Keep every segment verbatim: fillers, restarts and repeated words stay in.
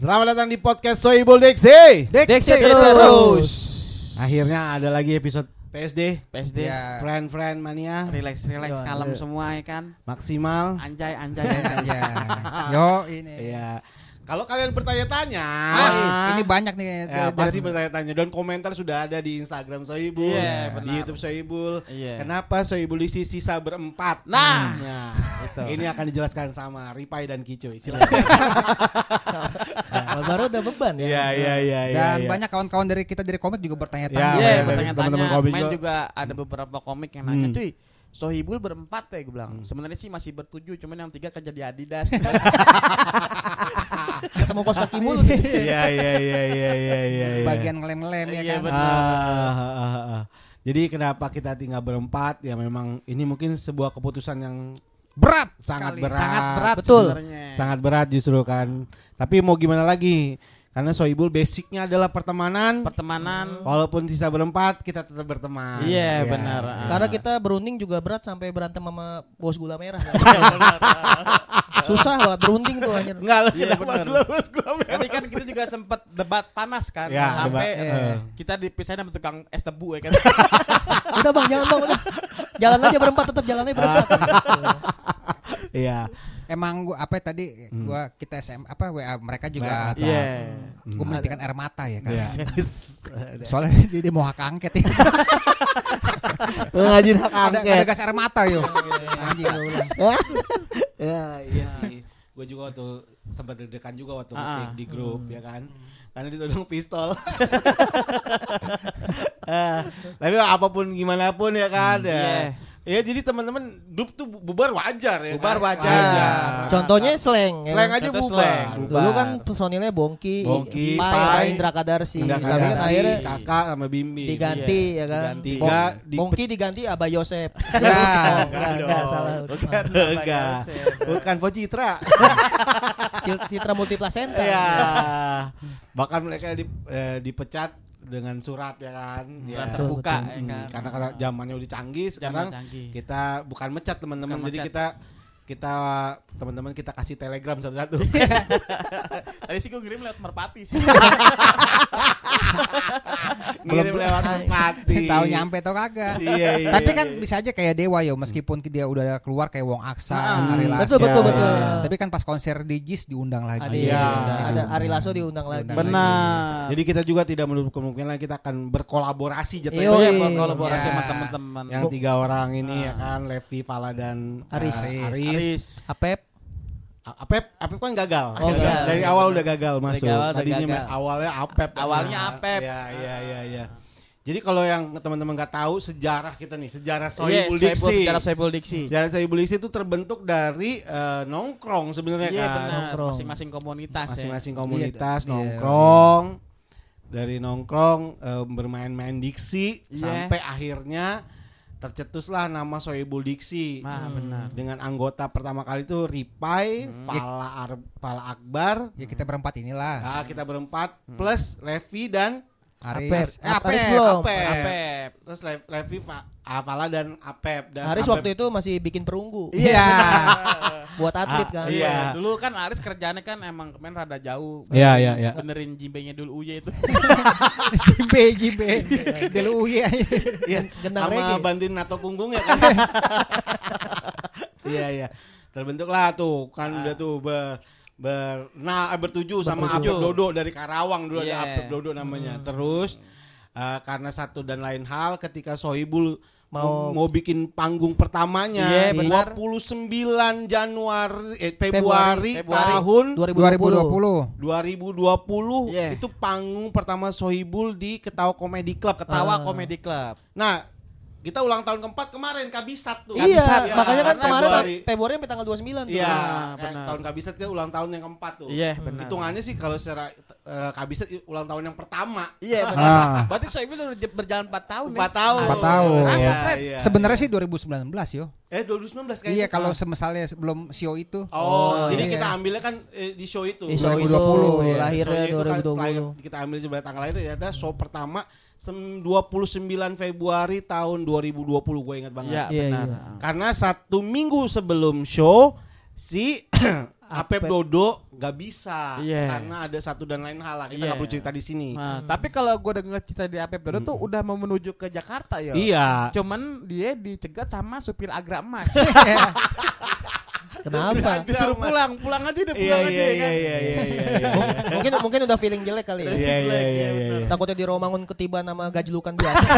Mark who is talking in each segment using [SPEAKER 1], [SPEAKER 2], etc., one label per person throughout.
[SPEAKER 1] Selamat datang di podcast Sohibul Diksi.
[SPEAKER 2] Diksi terus.
[SPEAKER 1] Akhirnya ada lagi episode P S D.
[SPEAKER 3] P S D.
[SPEAKER 2] Ya.
[SPEAKER 1] Friend-friend mania.
[SPEAKER 3] Relax, relax,
[SPEAKER 1] Yo,
[SPEAKER 3] kalem
[SPEAKER 1] ada.
[SPEAKER 3] semua ya kan.
[SPEAKER 1] Maksimal.
[SPEAKER 3] Anjay, anjay,
[SPEAKER 2] Ya,
[SPEAKER 3] anjay.
[SPEAKER 2] ya. Yo ini.
[SPEAKER 1] Iya. Kalau kalian bertanya-tanya,
[SPEAKER 2] Ah, ini banyak nih.
[SPEAKER 1] ya,
[SPEAKER 2] dari-
[SPEAKER 1] pasti bertanya-tanya dan komentar sudah ada di Instagram Sohibul,
[SPEAKER 3] Iya,
[SPEAKER 1] di
[SPEAKER 3] benar.
[SPEAKER 1] YouTube Sohibul.
[SPEAKER 3] Iya.
[SPEAKER 1] Kenapa Sohibul Diksi sisa berempat?
[SPEAKER 3] Nah.
[SPEAKER 1] Nah,
[SPEAKER 3] Itu.
[SPEAKER 1] ini akan dijelaskan sama Ripai dan Kicoy. Silakan.
[SPEAKER 4] Nah, baru udah beban ya.
[SPEAKER 1] Iya, iya, iya, iya.
[SPEAKER 2] Dan
[SPEAKER 1] iya.
[SPEAKER 2] banyak kawan-kawan dari kita dari komik juga
[SPEAKER 1] Ya,
[SPEAKER 2] bertanya-tanya.
[SPEAKER 3] Iya,
[SPEAKER 1] dari
[SPEAKER 3] bertanya-tanya.
[SPEAKER 1] teman-teman komik
[SPEAKER 3] Main
[SPEAKER 1] juga.
[SPEAKER 3] juga ada beberapa komik yang nanya,
[SPEAKER 1] Hmm.
[SPEAKER 3] cuy. Sohibul berempat ya gue bilang. Sebenarnya sih masih bertujuh, cuman yang tiga kerja di Adidas.
[SPEAKER 4] Ketemu kos kaki mulu nih.
[SPEAKER 1] Iya, iya, iya, iya, iya, iya.
[SPEAKER 2] Bagian ngelem-ngelem ya
[SPEAKER 3] Iya,
[SPEAKER 2] kan.
[SPEAKER 3] benar.
[SPEAKER 1] Ah, ah, ah, ah. Jadi kenapa kita tinggal berempat? Ya memang ini mungkin sebuah keputusan yang
[SPEAKER 2] Berat
[SPEAKER 1] sangat
[SPEAKER 2] sekali.
[SPEAKER 1] berat.
[SPEAKER 3] Sangat berat
[SPEAKER 4] Betul.
[SPEAKER 3] sebenarnya.
[SPEAKER 1] Sangat berat justru kan. Tapi mau gimana lagi? Karena Sohibul basicnya adalah pertemanan.
[SPEAKER 3] Pertemanan.
[SPEAKER 1] Walaupun sisa berempat, kita tetap berteman.
[SPEAKER 3] Iya,
[SPEAKER 1] Ya.
[SPEAKER 3] benar.
[SPEAKER 4] Karena kita berunding juga berat sampai berantem sama bos gula merah. Susah banget berunding tuh anjir.
[SPEAKER 1] Enggak lah,
[SPEAKER 3] Iya,
[SPEAKER 1] kenapa
[SPEAKER 3] benar.
[SPEAKER 1] gua bos gua merah?
[SPEAKER 3] Tadi kan kita juga sempat debat panas kan.
[SPEAKER 1] Ya,
[SPEAKER 3] sampai
[SPEAKER 1] debat,
[SPEAKER 3] eh,
[SPEAKER 1] eh.
[SPEAKER 3] kita dipisahin sama tukang es tebu ya kan.
[SPEAKER 4] Udah bang, jangan bang, udah. Jalan aja berempat, tetap jalannya berempat.
[SPEAKER 1] Iya.
[SPEAKER 2] Emang gua apa tadi
[SPEAKER 1] Hmm.
[SPEAKER 2] gua kita S M apa W A mereka juga
[SPEAKER 1] WhatsApp.
[SPEAKER 3] Iya.
[SPEAKER 2] gua menitikan air mata ya kan.
[SPEAKER 1] Iya.
[SPEAKER 2] Soalnya dia, dia mau hak angket ya.
[SPEAKER 1] Ngajin hak
[SPEAKER 2] ada,
[SPEAKER 1] angket.
[SPEAKER 2] ada gas air mata yo. Anjing gua bilang.
[SPEAKER 1] Ya, iya sih. Gue juga waktu sempat deg-degan juga waktu
[SPEAKER 3] Ah.
[SPEAKER 1] ngetik di grup ya kan. Karena ditodong pistol. Ah, tapi apapun gimana pun ya kan ya.
[SPEAKER 3] Iya.
[SPEAKER 1] Ya jadi teman-teman grup tuh bu- bubar wajar ya.
[SPEAKER 3] Bubar
[SPEAKER 1] kan?
[SPEAKER 3] wajar.
[SPEAKER 4] Contohnya slang. ya.
[SPEAKER 1] Slang aja
[SPEAKER 3] Contoh
[SPEAKER 1] bubar.
[SPEAKER 3] slang.
[SPEAKER 4] Dulu kan personilnya Bongki,
[SPEAKER 1] Bongki,
[SPEAKER 4] Pai,
[SPEAKER 1] Pai,
[SPEAKER 4] Indra Kadarsi.
[SPEAKER 1] Indra
[SPEAKER 4] Tapi kan
[SPEAKER 1] Kadarsi,
[SPEAKER 4] akhirnya
[SPEAKER 1] Kakak sama Bimbi.
[SPEAKER 4] diganti
[SPEAKER 3] Iya,
[SPEAKER 4] ya kan.
[SPEAKER 3] diganti.
[SPEAKER 4] Bong-
[SPEAKER 1] Tiga di
[SPEAKER 4] Bongki diganti Abah Yosep.
[SPEAKER 2] Ya.
[SPEAKER 4] Oh, enggak, enggak
[SPEAKER 1] dong.
[SPEAKER 4] salah.
[SPEAKER 3] Bukan.
[SPEAKER 1] Enggak. Bukan Pocitra.
[SPEAKER 4] Citra Multiplasenta.
[SPEAKER 1] Iya. Bahkan mereka di, eh, dipecat dengan surat ya kan.
[SPEAKER 3] Surat
[SPEAKER 1] Ya.
[SPEAKER 3] terbuka
[SPEAKER 4] betul.
[SPEAKER 3] ya
[SPEAKER 1] Hmm,
[SPEAKER 3] kan.
[SPEAKER 1] karena kata zamannya udah canggih sekarang
[SPEAKER 3] Zaman canggih.
[SPEAKER 1] kita bukan mecat teman-teman,
[SPEAKER 3] Bukan
[SPEAKER 1] jadi
[SPEAKER 3] mecat.
[SPEAKER 1] kita kita teman-teman kita kasih telegram satu-satu.
[SPEAKER 3] Tadi sih gue ngirim lewat Merpati sih.
[SPEAKER 1] Ngirim
[SPEAKER 2] Belum-
[SPEAKER 1] lewat Merpati.
[SPEAKER 2] Tahu nyampe atau kagak.
[SPEAKER 1] Iya, iya,
[SPEAKER 2] Tapi kan
[SPEAKER 1] iya.
[SPEAKER 2] bisa aja kayak Dewa yo, meskipun dia udah keluar kayak Wong Aksa,
[SPEAKER 3] Ah,
[SPEAKER 2] Ari Lasso.
[SPEAKER 4] betul, betul, betul.
[SPEAKER 1] Iya.
[SPEAKER 2] Tapi kan pas konser di Jis diundang lagi.
[SPEAKER 4] Ada,
[SPEAKER 1] Iya.
[SPEAKER 4] ada Ari Lasso diundang lagi.
[SPEAKER 2] Diundang.
[SPEAKER 3] Benar.
[SPEAKER 1] Jadi kita juga tidak menutup kemungkinan kita akan berkolaborasi
[SPEAKER 4] Yo,
[SPEAKER 1] jatuhnya.
[SPEAKER 3] Iya,
[SPEAKER 4] iya.
[SPEAKER 3] berkolaborasi
[SPEAKER 2] Iya.
[SPEAKER 3] sama teman-teman.
[SPEAKER 1] Yang tiga orang ini ya kan, Levi, Fala dan
[SPEAKER 4] Aris.
[SPEAKER 1] uh, Aris.
[SPEAKER 3] Aris.
[SPEAKER 4] Apep.
[SPEAKER 1] A- Apep, Apep kan gagal.
[SPEAKER 4] Oh,
[SPEAKER 1] Gagal.
[SPEAKER 4] gagal.
[SPEAKER 1] Dari awal udah gagal masuk.
[SPEAKER 3] awal udah
[SPEAKER 1] Tadinya
[SPEAKER 3] gagal.
[SPEAKER 1] me- awalnya Apep.
[SPEAKER 3] Awalnya Apep.
[SPEAKER 1] Iya, iya, iya, iya. Jadi kalau yang teman-teman nggak tahu sejarah kita nih, sejarah
[SPEAKER 3] Iya,
[SPEAKER 1] Sohibul
[SPEAKER 3] Sohibul,
[SPEAKER 1] Diksi.
[SPEAKER 3] secara Sohibul Diksi.
[SPEAKER 1] Sejarah Sohibul Diksi itu terbentuk dari eh, nongkrong sebenarnya
[SPEAKER 3] Iya
[SPEAKER 1] kan.
[SPEAKER 3] benar.
[SPEAKER 4] Nongkrong.
[SPEAKER 3] Masing-masing komunitas
[SPEAKER 1] Masing-masing
[SPEAKER 3] ya.
[SPEAKER 1] komunitas
[SPEAKER 2] Iya,
[SPEAKER 1] nongkrong. Dari nongkrong eh, bermain-main diksi
[SPEAKER 3] Iya.
[SPEAKER 1] sampai akhirnya tercetuslah nama Sohibul Diksi.
[SPEAKER 3] Nah, benar.
[SPEAKER 1] Dengan anggota pertama kali itu Ripai,
[SPEAKER 3] Hmm.
[SPEAKER 1] Fala, Ar- Fala Akbar,
[SPEAKER 2] Ya kita berempat inilah.
[SPEAKER 1] nah, kita berempat plus Levi dan
[SPEAKER 2] Aris.
[SPEAKER 4] Apep.
[SPEAKER 2] Eh, Apep.
[SPEAKER 4] Aris belum.
[SPEAKER 1] Apep.
[SPEAKER 3] Apep.
[SPEAKER 1] Terus Le- Levi, Fa- ah, Fala dan Apep dan
[SPEAKER 4] Aris
[SPEAKER 1] Apep-
[SPEAKER 4] waktu itu masih bikin perunggu
[SPEAKER 2] Iya.
[SPEAKER 4] buat atlet
[SPEAKER 1] Ah,
[SPEAKER 4] kan.
[SPEAKER 1] iya.
[SPEAKER 3] Iya. Dulu kan Aris kerjaannya kan emang kemarin rada jauh.
[SPEAKER 1] Iya, iya, iya.
[SPEAKER 3] Benerin jimbenya dulu Uye itu.
[SPEAKER 2] Jimbe, Jimbe. Delu ya.
[SPEAKER 1] Iya,
[SPEAKER 4] Gendang
[SPEAKER 1] sama
[SPEAKER 4] reggae.
[SPEAKER 1] bantuin nato punggung ya kan. Iya, iya. Terbentuklah tuh kan udah tuh ber ber nah eh, bertujuh sama Apep
[SPEAKER 3] Bertujuh.
[SPEAKER 1] Dodo dari Karawang dulu
[SPEAKER 3] Iya.
[SPEAKER 1] ada Apep Dodo namanya. Terus eh, karena satu dan lain hal ketika Sohibul mau
[SPEAKER 4] Mau-
[SPEAKER 1] mau bikin panggung pertamanya
[SPEAKER 3] Iya, benar.
[SPEAKER 1] dua puluh sembilan Januari eh, Februari,
[SPEAKER 3] Februari.
[SPEAKER 1] tahun
[SPEAKER 4] dua ribu
[SPEAKER 2] dua ribu dua puluh.
[SPEAKER 1] dua ribu dua puluh
[SPEAKER 3] Iya.
[SPEAKER 1] itu panggung pertama Sohibul di Ketawa Comedy Club.
[SPEAKER 3] Ketawa
[SPEAKER 4] Ah.
[SPEAKER 3] Comedy Club.
[SPEAKER 1] Nah, kita ulang tahun keempat kemarin Kabisat tuh.
[SPEAKER 4] Iya,
[SPEAKER 1] Kabisat, ya.
[SPEAKER 4] makanya kan
[SPEAKER 1] Karena
[SPEAKER 4] kemarin
[SPEAKER 1] Februari.
[SPEAKER 4] Februari sampai tanggal dua puluh sembilan tuh.
[SPEAKER 1] Iya,
[SPEAKER 3] Ah,
[SPEAKER 1] eh,
[SPEAKER 3] benar.
[SPEAKER 1] tahun Kabisat kita ulang tahun yang keempat tuh.
[SPEAKER 3] Iya, benar.
[SPEAKER 1] Hitungannya sih kalau secara eh, Kabisat ulang tahun yang pertama.
[SPEAKER 3] Iya benar.
[SPEAKER 2] Ah.
[SPEAKER 3] Berarti Sohibul udah j- berjalan empat tahun.
[SPEAKER 1] Empat
[SPEAKER 3] ya?
[SPEAKER 1] tahun.
[SPEAKER 2] Empat tahun.
[SPEAKER 1] Iya,
[SPEAKER 3] Rasa, Fred.
[SPEAKER 1] iya.
[SPEAKER 2] Sebenarnya sih dua ribu sembilan belas yo.
[SPEAKER 1] eh dua ribu sembilan belas kayaknya.
[SPEAKER 2] Iya kalau
[SPEAKER 1] Ah.
[SPEAKER 2] semisalnya sebelum show itu.
[SPEAKER 1] Oh,
[SPEAKER 4] Oh,
[SPEAKER 1] jadi
[SPEAKER 2] iya.
[SPEAKER 1] kita ambilnya kan eh, di show itu.
[SPEAKER 4] Di show
[SPEAKER 2] dua ribu
[SPEAKER 4] itu
[SPEAKER 2] dua puluh,
[SPEAKER 1] Iya,
[SPEAKER 4] lahirnya
[SPEAKER 1] show-nya itu
[SPEAKER 4] dua
[SPEAKER 1] kan
[SPEAKER 4] ribu dua
[SPEAKER 1] selain
[SPEAKER 4] puluh.
[SPEAKER 1] kita ambil sebelah tanggal lain ya ada show pertama sem- dua puluh sembilan Februari tahun dua ribu dua puluh gue ingat banget.
[SPEAKER 3] Iya
[SPEAKER 4] Iya,
[SPEAKER 3] benar.
[SPEAKER 4] iya.
[SPEAKER 1] Karena satu minggu sebelum show si Apep Dodo nggak bisa
[SPEAKER 3] Iya.
[SPEAKER 1] karena ada satu dan lain hal lah. Kita
[SPEAKER 3] Iya.
[SPEAKER 1] nggak perlu cerita di sini.
[SPEAKER 3] Nah, tapi kalau gue dengar cerita di Apep Dodo tuh udah mau menuju ke Jakarta ya.
[SPEAKER 1] Iya.
[SPEAKER 3] Cuman dia dicegat sama supir Agra Emas.
[SPEAKER 4] Kenapa?
[SPEAKER 3] Disuruh pulang, pulang aja deh,
[SPEAKER 1] Iya
[SPEAKER 3] pulang
[SPEAKER 1] iya
[SPEAKER 3] aja ya
[SPEAKER 1] iya
[SPEAKER 3] kan.
[SPEAKER 1] iya iya iya.
[SPEAKER 4] mungkin mungkin udah feeling jelek kali ya.
[SPEAKER 1] Iya iya iya iya.
[SPEAKER 4] Takutnya di Romangun ketiba nama gajlukan biasa.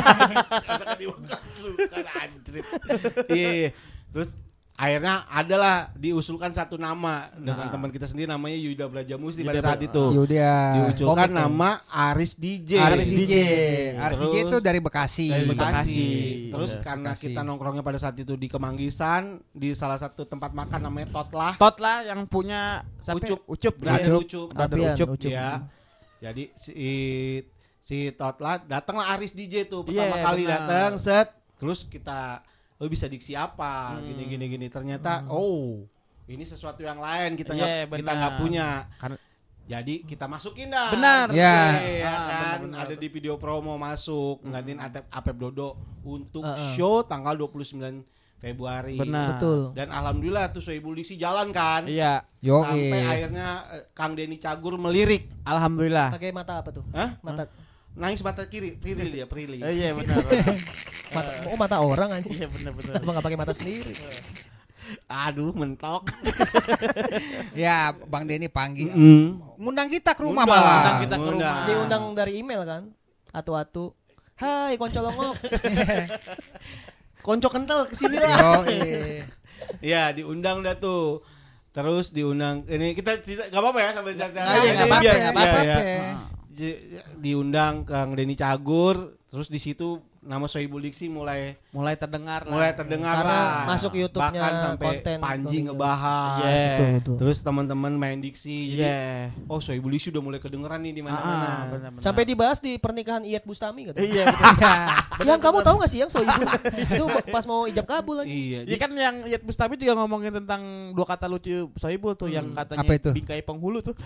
[SPEAKER 1] Iya iya. Terus akhirnya adalah diusulkan satu nama dengan
[SPEAKER 3] Nah.
[SPEAKER 1] teman kita sendiri namanya Yuda Brajamusti
[SPEAKER 3] Yuda
[SPEAKER 1] pada saat
[SPEAKER 3] Bra-
[SPEAKER 1] itu.
[SPEAKER 2] Yaudah.
[SPEAKER 1] Diusulkan
[SPEAKER 4] komik,
[SPEAKER 1] nama Aris D J.
[SPEAKER 2] Aris D J.
[SPEAKER 1] Terus-
[SPEAKER 2] Aris D J itu dari Bekasi.
[SPEAKER 1] dari Bekasi.
[SPEAKER 3] Bekasi.
[SPEAKER 1] Terus
[SPEAKER 2] Yes,
[SPEAKER 1] karena
[SPEAKER 2] Bekasi.
[SPEAKER 1] kita nongkrongnya pada saat itu di Kemanggisan di salah satu tempat makan namanya Totlah.
[SPEAKER 3] Tot lah yang punya siapa?
[SPEAKER 1] Ucup.
[SPEAKER 3] Ucup.
[SPEAKER 1] Brother
[SPEAKER 3] Ucup.
[SPEAKER 1] Ucup.
[SPEAKER 3] Brother
[SPEAKER 4] Apian,
[SPEAKER 3] Ucup.
[SPEAKER 4] Ucup.
[SPEAKER 1] Ya. Jadi si si Totlah datanglah Aris D J tuh pertama
[SPEAKER 3] Iya,
[SPEAKER 1] kali
[SPEAKER 3] benar.
[SPEAKER 1] datang set. Terus kita lo bisa diksi apa
[SPEAKER 3] Hmm.
[SPEAKER 1] gini gini gini ternyata oh ini sesuatu yang lain kita nggak
[SPEAKER 3] Iya,
[SPEAKER 1] kita
[SPEAKER 3] benar.
[SPEAKER 1] nggak punya.
[SPEAKER 3] Karena-
[SPEAKER 1] Jadi kita masukin dah.
[SPEAKER 3] Benar.
[SPEAKER 2] Ya.
[SPEAKER 1] Iya
[SPEAKER 3] Ah,
[SPEAKER 1] kan
[SPEAKER 3] benar-benar.
[SPEAKER 1] ada di video promo masuk nggantiin Apep, Apep Dodo untuk
[SPEAKER 4] Uh-uh.
[SPEAKER 1] show tanggal dua puluh sembilan Februari.
[SPEAKER 3] Benar.
[SPEAKER 4] Betul.
[SPEAKER 1] Dan alhamdulillah tuh Sohibul Diksi jalan kan.
[SPEAKER 3] Iya.
[SPEAKER 2] Yo,
[SPEAKER 1] Sampai akhirnya eh, Kang Denny Cagur melirik.
[SPEAKER 3] Alhamdulillah.
[SPEAKER 4] Pakai mata apa tuh?
[SPEAKER 1] Hah?
[SPEAKER 4] Mata
[SPEAKER 1] Nangis mata kiri, Prilly dia, Prilly.
[SPEAKER 3] Eh, iya benar.
[SPEAKER 4] mata oh mata orang aja.
[SPEAKER 3] Iya benar benar.
[SPEAKER 4] Kenapa enggak pakai mata sendiri?
[SPEAKER 1] Aduh, mentok.
[SPEAKER 2] ya Bang Denny panggil.
[SPEAKER 1] Mm.
[SPEAKER 2] Ngundang kita ke rumah
[SPEAKER 1] Ngundang,
[SPEAKER 2] malah.
[SPEAKER 3] ngundang kita ke
[SPEAKER 1] Ngundang.
[SPEAKER 3] rumah.
[SPEAKER 4] Diundang dari email kan? Atu-atu. Hai koncolongok.
[SPEAKER 1] Konco kental kesini lah.
[SPEAKER 2] Yo,
[SPEAKER 1] Ya, diundang dah tuh. Terus diundang ini kita cerita enggak apa-apa ya sambil cerita.
[SPEAKER 2] Nah, iya, nggak
[SPEAKER 1] Biar-
[SPEAKER 2] apa-apa,
[SPEAKER 1] biar-
[SPEAKER 2] nggak apa-apa.
[SPEAKER 1] ya, ya. J- Diundang Kang Denny Cagur, terus di situ nama Sohibul Diksi mulai
[SPEAKER 3] Mulai terdengar lah.
[SPEAKER 1] mulai terdengar
[SPEAKER 4] Karena
[SPEAKER 1] lah.
[SPEAKER 4] masuk YouTube-nya
[SPEAKER 1] Bahkan sampai
[SPEAKER 4] konten
[SPEAKER 1] Panji
[SPEAKER 4] Tony.
[SPEAKER 1] ngebahas.
[SPEAKER 3] Iya.
[SPEAKER 4] Betul, betul.
[SPEAKER 1] Terus teman-teman main diksi. Jadi
[SPEAKER 3] Iya.
[SPEAKER 1] oh Sohibul Diksi udah mulai kedengeran nih di
[SPEAKER 3] Ah,
[SPEAKER 1] mana-mana.
[SPEAKER 3] benar-benar.
[SPEAKER 4] Sampai dibahas di pernikahan Iyeth Bustami katanya.
[SPEAKER 3] Iya benar.
[SPEAKER 4] Yang kamu tahu gak sih yang Sohibul? Itu pas mau ijab kabul lagi.
[SPEAKER 1] Iya.
[SPEAKER 3] Iya kan yang Iyeth Bustami juga ngomongin tentang dua kata lucu Sohibul tuh yang katanya
[SPEAKER 2] Apa itu?
[SPEAKER 3] bingkai penghulu tuh.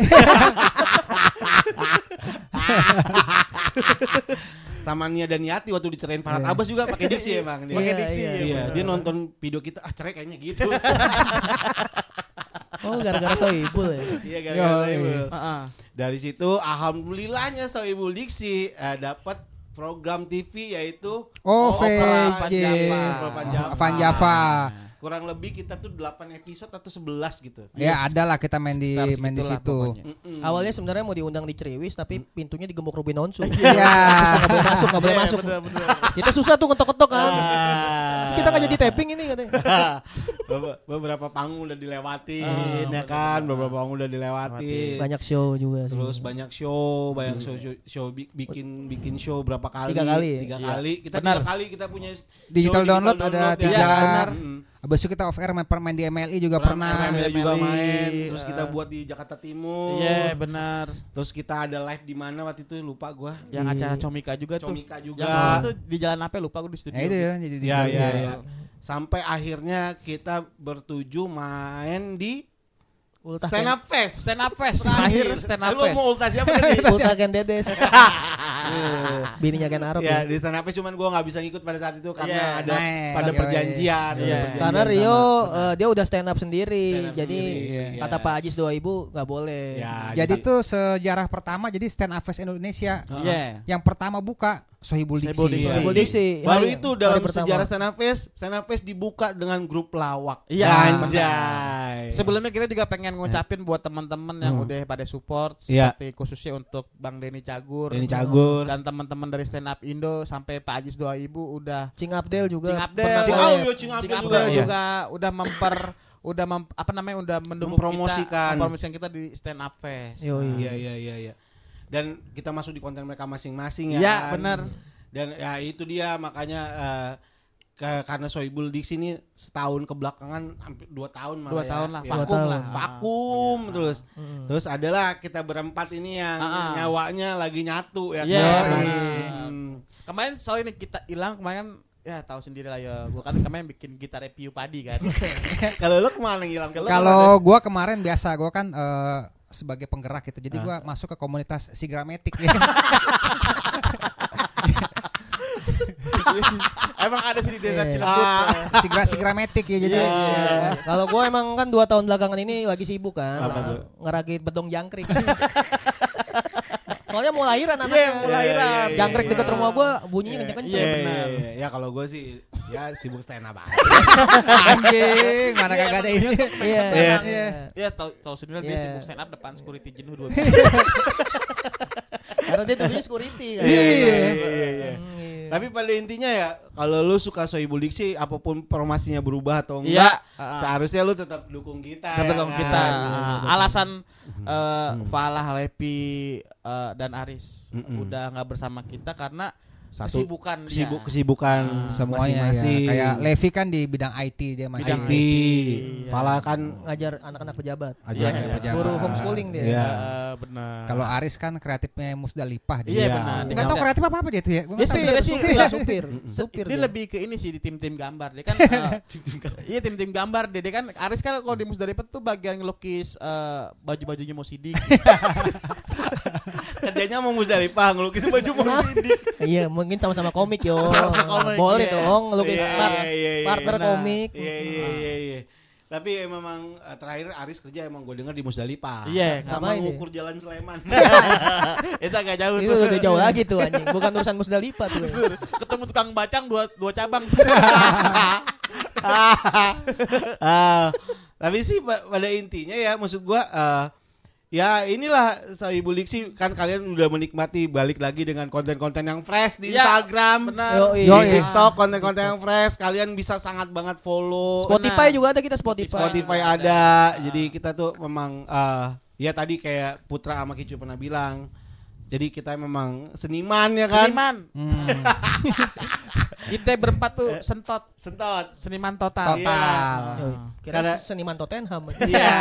[SPEAKER 1] Sama Nia dan Yati waktu dicerain para tabas juga pakai diksi emang dia.
[SPEAKER 3] Pakai
[SPEAKER 4] Iya,
[SPEAKER 3] diksi
[SPEAKER 4] iya,
[SPEAKER 3] ya.
[SPEAKER 1] Iya,
[SPEAKER 3] benar.
[SPEAKER 1] dia nonton video kita, ah cerai kayaknya gitu.
[SPEAKER 4] Oh gara-gara Sohibul ya.
[SPEAKER 1] Iya gara-gara
[SPEAKER 2] Yo,
[SPEAKER 1] Sohibul.
[SPEAKER 2] iya.
[SPEAKER 3] Heeh.
[SPEAKER 1] Dari situ alhamdulillahnya Sohibul Diksi eh, dapat program T V yaitu
[SPEAKER 2] Oh,
[SPEAKER 1] Opera
[SPEAKER 2] V J.
[SPEAKER 1] Panjava. Panjava.
[SPEAKER 2] Panjava.
[SPEAKER 1] Kurang lebih kita tuh delapan episode atau sebelas gitu.
[SPEAKER 2] Ya ada lah kita main di
[SPEAKER 3] Sekitar
[SPEAKER 2] main di
[SPEAKER 3] segitulah
[SPEAKER 2] situ.
[SPEAKER 3] pokoknya.
[SPEAKER 1] Mm-mm.
[SPEAKER 4] Awalnya sebenarnya mau diundang di Ceriwis tapi pintunya digembok Ruben Onsu.
[SPEAKER 2] Iya.
[SPEAKER 4] Nggak boleh masuk, nggak boleh
[SPEAKER 3] Iya,
[SPEAKER 4] masuk.
[SPEAKER 3] benar-benar.
[SPEAKER 4] Kita susah tuh ngetok-ketok kan.
[SPEAKER 1] Ah.
[SPEAKER 4] Kita nggak jadi tapping ini katanya.
[SPEAKER 1] Beber- beberapa panggung udah dilewatin
[SPEAKER 3] Ah,
[SPEAKER 1] ya kan, beberapa panggung udah dilewatin.
[SPEAKER 4] Banyak show juga sih.
[SPEAKER 1] Terus banyak show, banyak show, show, show bi- bikin bikin show berapa kali?
[SPEAKER 4] Tiga kali ya?
[SPEAKER 1] Tiga
[SPEAKER 3] Iya.
[SPEAKER 1] kali. Kita
[SPEAKER 3] Benar.
[SPEAKER 1] tiga kali kita punya
[SPEAKER 2] Digital
[SPEAKER 1] show
[SPEAKER 2] download ada
[SPEAKER 1] ya.
[SPEAKER 2] tiga.
[SPEAKER 1] Benar. Mm.
[SPEAKER 2] Habis itu kita off air main, main di M L I juga
[SPEAKER 1] Pernah
[SPEAKER 2] pernah.
[SPEAKER 1] M L juga
[SPEAKER 3] M L I,
[SPEAKER 1] main. Terus kita
[SPEAKER 3] eh.
[SPEAKER 1] buat di Jakarta Timur.
[SPEAKER 3] Iya benar.
[SPEAKER 1] Terus kita ada live di mana waktu itu lupa gua.
[SPEAKER 3] Yang acara Comika juga tuh.
[SPEAKER 1] Comika juga.
[SPEAKER 3] Yang itu di jalan apa lupa aku di studio.
[SPEAKER 2] Ya itu ya jadi
[SPEAKER 1] Ya,
[SPEAKER 2] di-
[SPEAKER 1] ya,
[SPEAKER 2] di-
[SPEAKER 1] ya. Sampai akhirnya kita bertuju main di
[SPEAKER 4] Ultah
[SPEAKER 1] Stand Up Fest.
[SPEAKER 3] Stand up fest. Terakhir stand up
[SPEAKER 1] Lu
[SPEAKER 3] fest.
[SPEAKER 1] mau ultah siapa tadi?
[SPEAKER 4] Ultah Ken Dedes. Bininya Ken Arab
[SPEAKER 1] Ya
[SPEAKER 4] ya.
[SPEAKER 1] di Stand Up Fest cuman gua nggak bisa ngikut pada saat itu karena
[SPEAKER 3] Iya,
[SPEAKER 1] ada
[SPEAKER 2] naik.
[SPEAKER 1] pada
[SPEAKER 2] Iya,
[SPEAKER 1] perjanjian.
[SPEAKER 3] iya.
[SPEAKER 1] ada
[SPEAKER 3] Iya.
[SPEAKER 1] perjanjian
[SPEAKER 4] Karena Rio
[SPEAKER 1] sama-
[SPEAKER 4] eh, dia udah stand up sendiri.
[SPEAKER 1] Stand up
[SPEAKER 4] Jadi
[SPEAKER 1] sendiri,
[SPEAKER 2] iya.
[SPEAKER 4] kata Pak Ajis dua ibu nggak boleh.
[SPEAKER 1] Ya,
[SPEAKER 2] Jadi tuh sejarah pertama jadi Stand Up Fest Indonesia
[SPEAKER 3] Iya.
[SPEAKER 2] yang pertama buka Sohibul Diksi.
[SPEAKER 3] Sohibul Diksi.
[SPEAKER 4] Sohibul Diksi.
[SPEAKER 1] baru
[SPEAKER 4] Hari-
[SPEAKER 1] itu
[SPEAKER 4] hari
[SPEAKER 1] dalam
[SPEAKER 4] pertama.
[SPEAKER 1] sejarah Stand Up Fest, Stand Up Fest dibuka dengan grup lawak.
[SPEAKER 3] Iya,
[SPEAKER 1] Anjay.
[SPEAKER 3] Sebelumnya kita juga pengen ngucapin buat teman-teman yang
[SPEAKER 1] Hmm.
[SPEAKER 3] udah pada support
[SPEAKER 1] Iya.
[SPEAKER 3] seperti khususnya untuk Bang Denny Cagur,
[SPEAKER 1] Denny Cagur.
[SPEAKER 3] dan teman-teman dari Stand Up Indo sampai Pak Ajis Doa Ibu udah
[SPEAKER 4] Cing Abdel juga.
[SPEAKER 3] Cing Abdel,
[SPEAKER 4] pernah
[SPEAKER 1] Cing
[SPEAKER 4] live.
[SPEAKER 1] Abdel, Cing Abdel
[SPEAKER 3] Cing
[SPEAKER 1] juga,
[SPEAKER 3] Abdel
[SPEAKER 1] iya.
[SPEAKER 3] juga udah memper udah mem, apa namanya udah mendukung
[SPEAKER 1] Mempromosikan.
[SPEAKER 3] kita, mempromosikan kita di Stand Up Fest.
[SPEAKER 4] Yoi.
[SPEAKER 1] Iya iya iya iya. Dan kita masuk di konten mereka masing-masing ya.
[SPEAKER 3] Iya,
[SPEAKER 1] kan?
[SPEAKER 3] benar.
[SPEAKER 1] Dan ya itu dia makanya eh, ke, karena Sohibul Diksi ini setahun kebelakangan hampir dua tahun malah
[SPEAKER 3] Dua
[SPEAKER 1] ya.
[SPEAKER 3] tahun lah,
[SPEAKER 1] Ya,
[SPEAKER 3] vakum
[SPEAKER 4] tahun.
[SPEAKER 3] lah.
[SPEAKER 1] vakum
[SPEAKER 3] Ah.
[SPEAKER 1] terus
[SPEAKER 4] Mm.
[SPEAKER 1] terus adalah kita berempat ini yang
[SPEAKER 3] Ah, ah.
[SPEAKER 1] nyawanya lagi nyatu ya
[SPEAKER 3] Iya,
[SPEAKER 1] kan?
[SPEAKER 3] benar.
[SPEAKER 1] Hmm.
[SPEAKER 3] Kemarin soal ini kita hilang kemarin ya tahu sendiri lah ya. Gua kan kemarin bikin gitar review padi kan.
[SPEAKER 1] Kalau lu kemana ngilang?
[SPEAKER 2] Kalau gua kemarin biasa gua kan eh, sebagai penggerak gitu. Jadi
[SPEAKER 1] Ah.
[SPEAKER 2] gua masuk ke komunitas Sigrametik ya.
[SPEAKER 3] Emang ada sih di daerah
[SPEAKER 4] Iya.
[SPEAKER 3] Cilebut.
[SPEAKER 1] Ah.
[SPEAKER 2] Sigra sigrametik ya jadi.
[SPEAKER 3] Iya,
[SPEAKER 2] ya.
[SPEAKER 3] iya.
[SPEAKER 4] Kalau gue emang kan dua tahun belakangan ini lagi sibuk kan.
[SPEAKER 1] Apa tuh?
[SPEAKER 4] Ngerakit bedong jangkrik. Soalnya mau lahiran
[SPEAKER 3] Iya,
[SPEAKER 4] anaknya.
[SPEAKER 3] mau lahiran.
[SPEAKER 1] Iya, iya,
[SPEAKER 4] Jangkrik
[SPEAKER 1] iya.
[SPEAKER 4] dekat rumah gue bunyinya
[SPEAKER 1] Iya,
[SPEAKER 4] kenceng-kenceng.
[SPEAKER 3] iya,
[SPEAKER 1] Iya,
[SPEAKER 3] benar.
[SPEAKER 1] iya, iya. Ya kalau gue sih ya sibuk stand up aja.
[SPEAKER 2] Anjing, mana kagak ada ini.
[SPEAKER 4] Iya.
[SPEAKER 1] Iya.
[SPEAKER 4] Iya.
[SPEAKER 3] Iya, tahu tahu sendiri dia
[SPEAKER 4] Iya.
[SPEAKER 3] sibuk stand up depan security jenuh dua
[SPEAKER 4] Karena dia dulunya security kan.
[SPEAKER 1] Iya, iya, iya, iya.
[SPEAKER 4] Hmm, iya.
[SPEAKER 1] Tapi pada intinya ya kalau lu suka Sohibul Diksi apapun formasinya berubah atau
[SPEAKER 3] Iya.
[SPEAKER 1] enggak, seharusnya lu tetap dukung kita.
[SPEAKER 3] Tetap
[SPEAKER 1] ya
[SPEAKER 3] dong
[SPEAKER 1] kan?
[SPEAKER 3] kita.
[SPEAKER 1] Betul,
[SPEAKER 3] Ah,
[SPEAKER 1] betul.
[SPEAKER 3] alasan eh, Falah, Lepi eh, dan Aris
[SPEAKER 1] Mm-mm.
[SPEAKER 3] udah nggak bersama kita karena
[SPEAKER 1] Satu,
[SPEAKER 3] kesibukan
[SPEAKER 1] Kesibuk,
[SPEAKER 3] dia.
[SPEAKER 1] kesibukan
[SPEAKER 3] Ah,
[SPEAKER 2] Semuanya ya.
[SPEAKER 1] masing-masing.
[SPEAKER 2] Kayak Levi kan di bidang I T dia masih.
[SPEAKER 1] Bidang I T.
[SPEAKER 3] Iya.
[SPEAKER 1] Fala kan
[SPEAKER 4] Ngajar anak-anak pejabat.
[SPEAKER 1] aja
[SPEAKER 3] Iya,
[SPEAKER 1] ya,
[SPEAKER 2] pejabat.
[SPEAKER 4] Guru homeschooling dia.
[SPEAKER 1] Iya.
[SPEAKER 3] Eh, benar.
[SPEAKER 2] Kalau Aris kan kreatifnya Musdalifah dia.
[SPEAKER 3] Iya,
[SPEAKER 1] Iya.
[SPEAKER 3] benar.
[SPEAKER 2] Enggak tahu kreatif apa apa dia tuh ya. Gua
[SPEAKER 3] Dia
[SPEAKER 2] nggak tahu.
[SPEAKER 3] sebenarnya sih
[SPEAKER 4] supir,
[SPEAKER 3] enggak
[SPEAKER 4] supir,
[SPEAKER 3] Se-
[SPEAKER 4] supir.
[SPEAKER 3] dia
[SPEAKER 4] dia.
[SPEAKER 3] lebih ke ini sih di tim-tim gambar. Dia kan eh, iya tim-tim gambar dia. Dia kan Aris kan kalau di Musdalifah tuh bagian ngelukis eh, baju-bajunya Mo Sidik.
[SPEAKER 1] kerjanya mau Musdalifah ngelukis baju mau Sidik.
[SPEAKER 4] Iya, mungkin sama-sama komik yo.
[SPEAKER 3] Komik,
[SPEAKER 4] Boleh
[SPEAKER 3] iya.
[SPEAKER 4] dong ngelukis
[SPEAKER 1] Iya,
[SPEAKER 4] part-
[SPEAKER 1] iya, iya, iya.
[SPEAKER 4] partner
[SPEAKER 3] Benar.
[SPEAKER 4] komik.
[SPEAKER 1] Iya iya iya iya. Tapi memang eh, terakhir Aris kerja emang gue dengar di Musdalifah.
[SPEAKER 3] Iya,
[SPEAKER 1] sama
[SPEAKER 4] ngapain
[SPEAKER 1] ngukur jalan Sleman.
[SPEAKER 3] Itu agak jauh
[SPEAKER 4] Itu
[SPEAKER 3] tuh.
[SPEAKER 4] udah jauh lagi tuh anjing. Bukan urusan Musdalifah tuh.
[SPEAKER 3] Ketemu tukang bacang dua dua cabang.
[SPEAKER 1] Ah, tapi sih pa- pada intinya ya maksud gua eh, ya inilah Sohibul Diksi kan kalian udah menikmati balik lagi dengan konten-konten yang fresh di
[SPEAKER 3] Ya,
[SPEAKER 1] Instagram,
[SPEAKER 3] benar.
[SPEAKER 4] Yoi.
[SPEAKER 1] di
[SPEAKER 2] Yoi.
[SPEAKER 1] TikTok konten-konten yang fresh kalian bisa sangat banget follow.
[SPEAKER 4] Spotify
[SPEAKER 3] Benar.
[SPEAKER 4] juga ada kita Spotify.
[SPEAKER 1] Spotify
[SPEAKER 3] ada.
[SPEAKER 1] ada. Jadi kita tuh memang eh, ya tadi kayak Putra sama Kicu pernah bilang. Jadi kita memang seniman ya kan?
[SPEAKER 3] Seniman.
[SPEAKER 2] Hmm.
[SPEAKER 3] Kita berempat tuh sentot,
[SPEAKER 1] Sentot.
[SPEAKER 3] seniman total.
[SPEAKER 2] Total.
[SPEAKER 3] Iya.
[SPEAKER 4] Yoi. Kira
[SPEAKER 1] Karena-
[SPEAKER 4] seniman Tottenham.
[SPEAKER 1] Iya.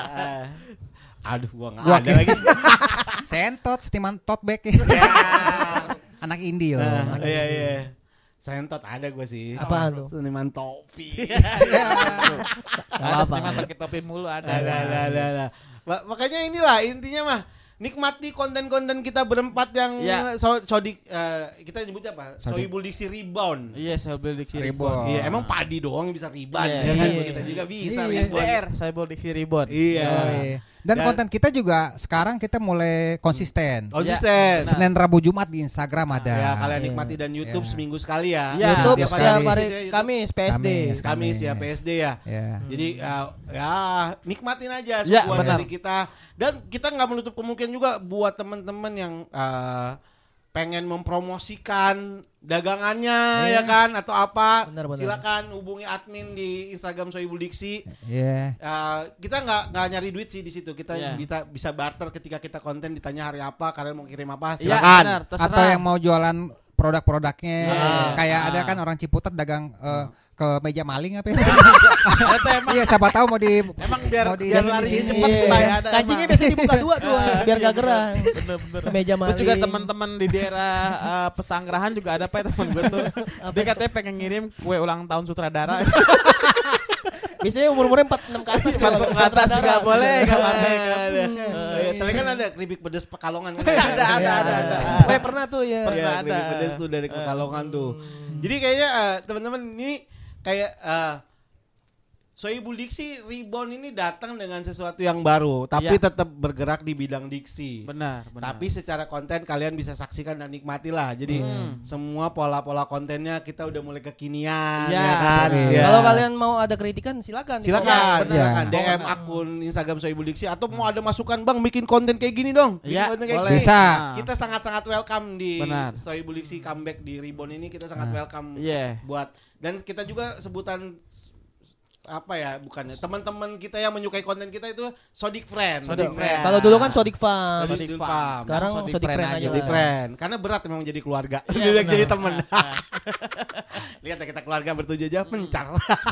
[SPEAKER 1] Aduh, gua enggak
[SPEAKER 2] Gua
[SPEAKER 1] ada
[SPEAKER 2] kira-
[SPEAKER 1] lagi.
[SPEAKER 2] Sentot, Stiman tote bag ya. Anak indie loh.
[SPEAKER 1] Nah, iya iya. Sentot ada gue sih.
[SPEAKER 4] Apaan tuh?
[SPEAKER 1] Seniman topi.
[SPEAKER 3] Ada
[SPEAKER 4] Apa?
[SPEAKER 3] seniman pakai topi mulu ada.
[SPEAKER 1] ada, ada, ada, ada. Ma- Makanya inilah intinya mah nikmati konten-konten kita berempat yang
[SPEAKER 3] Iya.
[SPEAKER 1] so, sodik eh, kita nyebutnya apa?
[SPEAKER 2] Sodik.
[SPEAKER 1] Sohibul Diksi Rebound.
[SPEAKER 3] Iya, saya beli diksi
[SPEAKER 2] Rebound.
[SPEAKER 1] Iya, emang padi doang yang bisa rebound
[SPEAKER 3] Iya.
[SPEAKER 1] ya kan?
[SPEAKER 4] Iya.
[SPEAKER 1] Kita juga bisa
[SPEAKER 2] Iya.
[SPEAKER 3] S D
[SPEAKER 1] rebound.
[SPEAKER 3] R, saya beli diksi ribon.
[SPEAKER 1] Iya.
[SPEAKER 2] Yoi. Dan
[SPEAKER 1] Dan-
[SPEAKER 2] konten kita juga sekarang kita mulai konsisten.
[SPEAKER 1] Konsisten.
[SPEAKER 3] Iya.
[SPEAKER 2] Senin, Rabu, Jumat di Instagram ada.
[SPEAKER 1] Ya, kalian
[SPEAKER 4] Iya.
[SPEAKER 1] nikmati dan YouTube
[SPEAKER 2] Iya.
[SPEAKER 1] seminggu sekali ya.
[SPEAKER 3] Iya.
[SPEAKER 4] YouTube
[SPEAKER 2] tiap
[SPEAKER 4] setiap
[SPEAKER 2] hari.
[SPEAKER 4] hari
[SPEAKER 1] YouTube.
[SPEAKER 4] Kamis P S D.
[SPEAKER 2] Kamis.
[SPEAKER 1] Kamis ya P S D ya.
[SPEAKER 2] Ya.
[SPEAKER 1] Jadi uh, ya nikmatin aja
[SPEAKER 3] Ya,
[SPEAKER 1] sebuah
[SPEAKER 3] benar.
[SPEAKER 1] dari kita dan kita nggak menutup kemungkinan juga buat teman-teman yang uh, pengen mempromosikan dagangannya
[SPEAKER 2] Iya.
[SPEAKER 1] ya kan atau apa,
[SPEAKER 4] Benar, benar.
[SPEAKER 1] silakan hubungi admin di Instagram Sohibul Diksi.
[SPEAKER 2] Iya.
[SPEAKER 1] Uh, kita nggak nggak nyari duit sih di situ, kita
[SPEAKER 3] Iya.
[SPEAKER 1] bisa bisa barter ketika kita konten ditanya hari apa, kalian mau kirim apa,
[SPEAKER 3] Iya,
[SPEAKER 1] silakan.
[SPEAKER 3] benar, terserah.
[SPEAKER 2] Atau yang mau jualan produk-produknya
[SPEAKER 1] Ah.
[SPEAKER 2] kayak
[SPEAKER 3] Ah.
[SPEAKER 2] ada kan orang Ciputat dagang eh, ke meja maling apa ya?
[SPEAKER 3] Itu emang
[SPEAKER 2] Iya, siapa tahu mau di
[SPEAKER 3] emang biar
[SPEAKER 2] mau di
[SPEAKER 3] biar
[SPEAKER 2] di
[SPEAKER 3] lari
[SPEAKER 2] sini.
[SPEAKER 3] cepet
[SPEAKER 4] Iya.
[SPEAKER 3] Mbak, ada
[SPEAKER 4] Kancingnya
[SPEAKER 3] emang.
[SPEAKER 4] biasa dibuka dua tuh
[SPEAKER 3] Ah,
[SPEAKER 4] biar
[SPEAKER 3] iya,
[SPEAKER 4] gak gerah.
[SPEAKER 3] Bener bener.
[SPEAKER 4] Meja
[SPEAKER 3] Terus juga
[SPEAKER 4] maling.
[SPEAKER 3] teman-teman di daerah eh, Pesanggerahan juga ada pak teman gue tuh. Dia katanya pengen ngirim kue ulang tahun sutradara.
[SPEAKER 4] Biasanya umur-umurnya empat puluh enam ke atas kalau
[SPEAKER 3] Ke atas juga boleh, nggak apa-apa.
[SPEAKER 1] Ada.
[SPEAKER 3] Hmm.
[SPEAKER 1] Iya, tadi kan ada keripik pedes Pekalongan kan.
[SPEAKER 3] Ada, ada,
[SPEAKER 4] Iya,
[SPEAKER 3] ada, ada.
[SPEAKER 4] Gue pernah tuh ya.
[SPEAKER 1] Iya,
[SPEAKER 3] Pernah
[SPEAKER 1] keripik
[SPEAKER 3] ada.
[SPEAKER 1] pedes tuh dari Pekalongan tuh.
[SPEAKER 4] Hmm.
[SPEAKER 1] Jadi kayaknya eh, teman-teman ini kayak eh, Sohibul Diksi Rebound ini datang dengan sesuatu yang baru, tapi
[SPEAKER 3] Ya.
[SPEAKER 1] tetap bergerak di bidang diksi.
[SPEAKER 3] Benar, benar.
[SPEAKER 1] Tapi secara konten kalian bisa saksikan dan nikmati lah. Jadi
[SPEAKER 3] Hmm.
[SPEAKER 1] semua pola-pola kontennya kita udah mulai kekinian,
[SPEAKER 3] Ya,
[SPEAKER 1] ya kan?
[SPEAKER 2] betul.
[SPEAKER 1] Ya.
[SPEAKER 4] Kalau kalian mau ada kritikan silakan. di
[SPEAKER 1] Silakan,
[SPEAKER 4] komen.
[SPEAKER 2] Iya.
[SPEAKER 1] silakan D M
[SPEAKER 3] Benar.
[SPEAKER 1] akun Instagram Sohibul Diksi atau mau ada masukan bang bikin konten kayak gini dong. Bikin
[SPEAKER 3] Iya,
[SPEAKER 1] konten kayak
[SPEAKER 3] boleh.
[SPEAKER 1] gini.
[SPEAKER 2] Bisa.
[SPEAKER 3] Nah.
[SPEAKER 1] Kita sangat-sangat welcome di
[SPEAKER 3] Benar.
[SPEAKER 1] Sohibul Diksi comeback di Rebound ini, kita sangat
[SPEAKER 2] Nah.
[SPEAKER 1] welcome
[SPEAKER 3] Iya.
[SPEAKER 1] buat, dan kita juga sebutan apa ya, bukannya teman-teman kita yang menyukai konten kita itu Sodik Friend.
[SPEAKER 3] Sodik Friend.
[SPEAKER 4] Kalau dulu kan Sodik Fam.
[SPEAKER 1] Sodik
[SPEAKER 3] Sodik
[SPEAKER 1] Fam.
[SPEAKER 3] Fam.
[SPEAKER 4] Sekarang
[SPEAKER 3] Sodik
[SPEAKER 4] Sodik
[SPEAKER 3] Friend
[SPEAKER 4] Friend
[SPEAKER 3] aja.
[SPEAKER 4] aja.
[SPEAKER 1] Sodik
[SPEAKER 4] lah.
[SPEAKER 1] Friend. Karena berat memang jadi keluarga.
[SPEAKER 3] Iya,
[SPEAKER 1] Lebih baik
[SPEAKER 3] benar.
[SPEAKER 1] jadi teman. Lihat ya kita keluarga bertujuh aja mencar.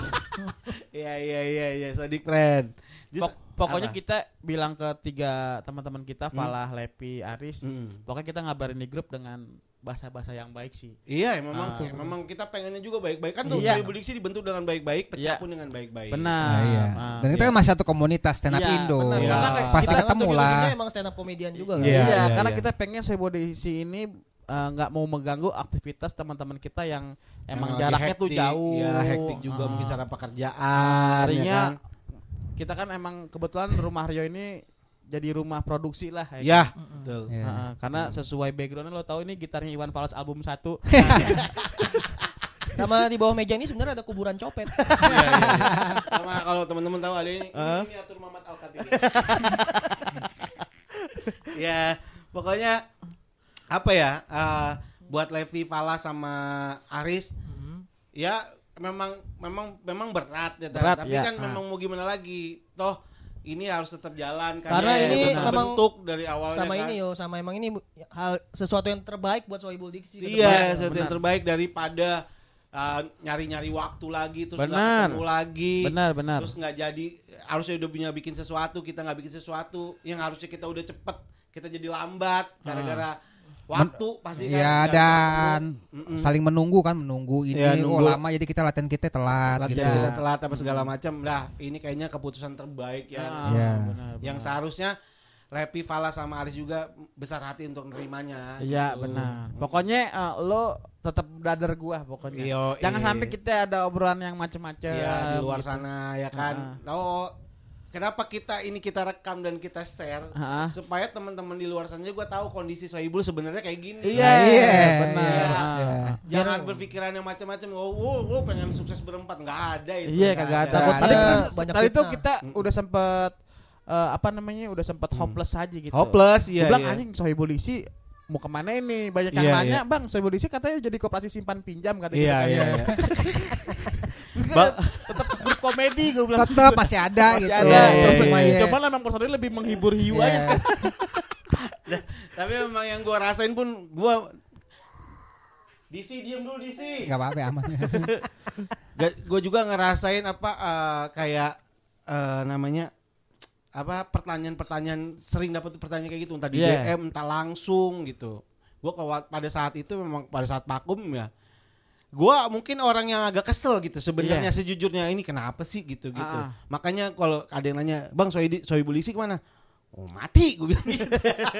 [SPEAKER 1] Iya iya iya iya Sodik Friend. Just-
[SPEAKER 3] Pok- pokoknya
[SPEAKER 1] apa?
[SPEAKER 3] kita bilang ke tiga teman-teman kita, Falah, Lepi, Aris.
[SPEAKER 1] Mm.
[SPEAKER 3] Pokoknya kita ngabarin di grup dengan bahasa-bahasa yang baik sih.
[SPEAKER 1] Iya, memang
[SPEAKER 3] Ah.
[SPEAKER 1] ya, memang kita pengennya juga baik-baik kan tuh.
[SPEAKER 3] Iya.
[SPEAKER 1] Sohibul Diksi dibentuk dengan baik-baik, pecah
[SPEAKER 3] Iya.
[SPEAKER 1] pun dengan baik-baik.
[SPEAKER 3] Benar.
[SPEAKER 2] Nah, iya.
[SPEAKER 3] Ah,
[SPEAKER 2] Dan kita
[SPEAKER 3] iya.
[SPEAKER 2] kan masih satu komunitas stand up
[SPEAKER 3] Iya,
[SPEAKER 2] Indo.
[SPEAKER 3] benar.
[SPEAKER 1] Iya.
[SPEAKER 3] Karena kayak
[SPEAKER 2] Pasti
[SPEAKER 4] Sekarang
[SPEAKER 2] ketemu
[SPEAKER 4] tuh
[SPEAKER 2] lah.
[SPEAKER 4] ujung-ujungnya emang stand up komedian juga kan.
[SPEAKER 1] Iya,
[SPEAKER 3] Iya,
[SPEAKER 1] iya,
[SPEAKER 3] karena
[SPEAKER 1] iya.
[SPEAKER 3] kita pengen Sohibul Diksi ini uh, nggak mau mengganggu aktivitas teman-teman kita yang emang
[SPEAKER 1] Yang lagi
[SPEAKER 3] jaraknya tuh
[SPEAKER 1] hektik,
[SPEAKER 3] jauh.
[SPEAKER 1] ya hektik juga
[SPEAKER 3] Ah.
[SPEAKER 1] mungkin secara pekerjaan
[SPEAKER 3] Harinya
[SPEAKER 1] ya kan?
[SPEAKER 3] kita kan emang kebetulan rumah Rio ini jadi rumah produksi lah ya.
[SPEAKER 1] Ya,
[SPEAKER 3] kan?
[SPEAKER 1] betul.
[SPEAKER 2] Iya.
[SPEAKER 3] Heeh, karena sesuai backgroundnya lo tahu ini gitarnya Iwan Fals album satu.
[SPEAKER 4] Sama di bawah meja ini sebenarnya ada kuburan copet.
[SPEAKER 1] Iya, iya, iya. Sama kalau teman-teman tahu ada ini,
[SPEAKER 3] Hah?
[SPEAKER 1] ini miniatur Mamat Al-Katiri. Ya, pokoknya apa ya? uh, buat Levi, Fala sama Aris, ya memang memang memang berat ya,
[SPEAKER 3] Berat,
[SPEAKER 1] tapi
[SPEAKER 3] ya.
[SPEAKER 1] kan
[SPEAKER 3] Ah.
[SPEAKER 1] memang mau gimana lagi? Toh ini harus tetap jalan kan.
[SPEAKER 4] Karena
[SPEAKER 1] ya,
[SPEAKER 4] ini
[SPEAKER 1] udah
[SPEAKER 4] memang
[SPEAKER 1] terbentuk dari awalnya
[SPEAKER 4] Sama
[SPEAKER 1] kan.
[SPEAKER 4] ini yo, sama emang ini hal sesuatu yang terbaik buat Sohibul Diksi. ke
[SPEAKER 1] Iya,
[SPEAKER 4] depan.
[SPEAKER 1] sesuatu yang
[SPEAKER 3] benar.
[SPEAKER 1] terbaik daripada uh, nyari-nyari waktu lagi terus nggak
[SPEAKER 3] Benar.
[SPEAKER 1] ketemu lagi.
[SPEAKER 3] Benar, benar.
[SPEAKER 1] Terus nggak jadi, harusnya udah punya bikin sesuatu, kita nggak bikin sesuatu yang harusnya kita udah cepet, kita jadi lambat gara-gara waktu pasti kan.
[SPEAKER 2] Ya
[SPEAKER 1] nggak bisa
[SPEAKER 2] dan
[SPEAKER 1] ketemu. Mm-mm.
[SPEAKER 2] saling menunggu kan menunggu ini
[SPEAKER 1] Iya,
[SPEAKER 2] oh
[SPEAKER 1] nunggu.
[SPEAKER 2] lama jadi kita latihan kita telat
[SPEAKER 1] Latihan
[SPEAKER 2] gitu.
[SPEAKER 1] kita telat apa segala macam. Nah, ini kayaknya keputusan terbaik ya.
[SPEAKER 3] Ah,
[SPEAKER 2] Iya.
[SPEAKER 3] benar,
[SPEAKER 1] Yang
[SPEAKER 3] benar.
[SPEAKER 1] seharusnya Levi, Fala sama Aris juga besar hati untuk nerimanya.
[SPEAKER 3] Iya
[SPEAKER 1] gitu.
[SPEAKER 3] benar. Pokoknya uh, lo tetap brother gua pokoknya.
[SPEAKER 1] Yo,
[SPEAKER 3] Jangan
[SPEAKER 1] iya.
[SPEAKER 3] sampai kita ada obrolan yang macam-macam.
[SPEAKER 1] Iya, di luar
[SPEAKER 3] gitu.
[SPEAKER 1] sana ya kan.
[SPEAKER 3] Ah.
[SPEAKER 1] Oh, kenapa kita ini kita rekam dan kita share
[SPEAKER 3] Ah.
[SPEAKER 1] supaya teman-teman di luar sana juga tahu kondisi Sohibul sebenarnya kayak gini.
[SPEAKER 3] Iya,
[SPEAKER 2] Iya,
[SPEAKER 3] benar.
[SPEAKER 1] iya.
[SPEAKER 3] Ah.
[SPEAKER 1] Jangan berpikiran yang macam-macam. Oh, oh, oh, pengen sukses berempat, nggak ada itu.
[SPEAKER 3] Iya,
[SPEAKER 1] nggak
[SPEAKER 3] kagak ada.
[SPEAKER 4] Takutnya
[SPEAKER 3] Tadi kan
[SPEAKER 4] banyak
[SPEAKER 3] tadi tuh
[SPEAKER 4] fitnah.
[SPEAKER 3] kita
[SPEAKER 1] Mm.
[SPEAKER 3] udah sempet eh, apa namanya? Udah sempet hopeless aja gitu.
[SPEAKER 1] Hopeless,
[SPEAKER 3] Gua
[SPEAKER 1] iya.
[SPEAKER 3] bilang
[SPEAKER 1] iya.
[SPEAKER 3] anjing Sohibul Diksi mau kemana ini? Banyak yang
[SPEAKER 1] Iya,
[SPEAKER 3] nanya,
[SPEAKER 1] iya.
[SPEAKER 3] "Bang, Sohibul Diksi katanya jadi koperasi simpan pinjam," kata
[SPEAKER 1] Iya,
[SPEAKER 3] gitu kan.
[SPEAKER 1] iya, iya.
[SPEAKER 3] Ba- tetap berkomedi gue bilang.
[SPEAKER 2] Tetap masih ada
[SPEAKER 3] Masih
[SPEAKER 2] gitu.
[SPEAKER 3] ada.
[SPEAKER 1] Iya,
[SPEAKER 3] Terus
[SPEAKER 1] iya,
[SPEAKER 2] Cuma
[SPEAKER 1] iya.
[SPEAKER 2] ya.
[SPEAKER 3] Coba memang personil lebih menghibur hiu
[SPEAKER 2] Iya.
[SPEAKER 3] aja sekarang.
[SPEAKER 1] Tapi memang yang gua rasain pun gua Disi diem dulu Disi.
[SPEAKER 2] Enggak apa-apa aman.
[SPEAKER 1] Gue juga ngerasain apa eh, kayak eh, namanya apa pertanyaan-pertanyaan sering dapat pertanyaan kayak gitu entah di
[SPEAKER 3] Yeah.
[SPEAKER 1] D M entah langsung gitu. Gue pada saat itu memang pada saat vakum ya. Gue mungkin orang yang agak kesel gitu sebenarnya
[SPEAKER 3] Yeah.
[SPEAKER 1] sejujurnya ini kenapa sih gitu gitu.
[SPEAKER 3] Ah.
[SPEAKER 1] Makanya kalau ada yang nanya, "Bang, Sohidi Sohibul Diksi kemana?" Oh, mati gue bilang gitu.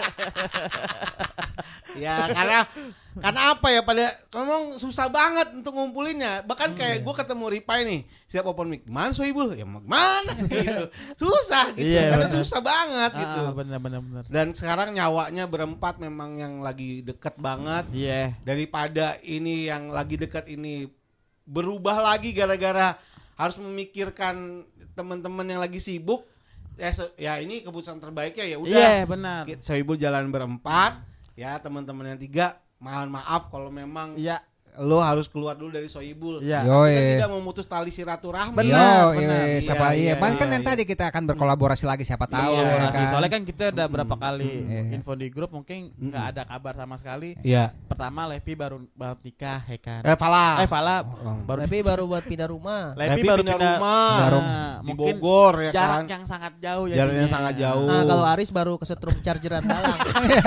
[SPEAKER 1] Ya karena karena apa ya pada memang susah banget untuk ngumpulinnya. Bahkan kayak gue ketemu Ripai nih siap open mic, "Mana Sohibul?" Ya mana gitu. Susah gitu.
[SPEAKER 3] Iya,
[SPEAKER 1] Karena
[SPEAKER 3] benar.
[SPEAKER 1] susah banget gitu.
[SPEAKER 3] Ah, benar benar benar.
[SPEAKER 1] Dan sekarang nyawanya berempat memang yang lagi deket banget.
[SPEAKER 3] Iya.
[SPEAKER 1] Daripada ini yang lagi dekat ini berubah lagi gara-gara harus memikirkan teman-teman yang lagi sibuk. Ya, se- ya ini keputusan terbaiknya ya udah.
[SPEAKER 3] Iya, benar.
[SPEAKER 1] Kita- Sohibul jalan berempat, ya teman-teman yang tiga, mohon maaf kalau memang
[SPEAKER 3] Iya.
[SPEAKER 1] lo harus keluar dulu dari Sohibul.
[SPEAKER 3] Iya.
[SPEAKER 2] Yo,
[SPEAKER 1] Kita
[SPEAKER 2] eh.
[SPEAKER 1] tidak memutus tali silaturahmi.
[SPEAKER 3] Benar,
[SPEAKER 2] Yo,
[SPEAKER 3] benar.
[SPEAKER 2] iya, siapa
[SPEAKER 1] Iya,
[SPEAKER 2] iya.
[SPEAKER 1] iya,
[SPEAKER 2] Bahkan
[SPEAKER 1] iya,
[SPEAKER 2] yang
[SPEAKER 1] iya.
[SPEAKER 2] tadi kita akan berkolaborasi lagi siapa tahu
[SPEAKER 1] Iya,
[SPEAKER 2] ya
[SPEAKER 3] Masih.
[SPEAKER 2] kan.
[SPEAKER 3] Soalnya kan kita udah berapa kali
[SPEAKER 2] Iya.
[SPEAKER 3] info di grup mungkin nggak ada kabar sama sekali.
[SPEAKER 1] Iya.
[SPEAKER 3] Pertama Levi baru baru nikah ya kan.
[SPEAKER 1] Eh, Fala.
[SPEAKER 3] Eh Fala
[SPEAKER 1] Oh.
[SPEAKER 3] baru
[SPEAKER 4] Tapi baru buat pindah rumah.
[SPEAKER 3] Levi
[SPEAKER 1] Levi
[SPEAKER 3] baru
[SPEAKER 1] pindah
[SPEAKER 3] pindah
[SPEAKER 1] rumah.
[SPEAKER 3] Baru-
[SPEAKER 1] Di
[SPEAKER 3] mungkin
[SPEAKER 1] Bogor ya
[SPEAKER 3] jarak
[SPEAKER 1] kan.
[SPEAKER 3] yang sangat jauh ya.
[SPEAKER 1] Jalan yang sangat jauh.
[SPEAKER 4] Nah, kalau Aris baru kesetrum chargeran Dalang.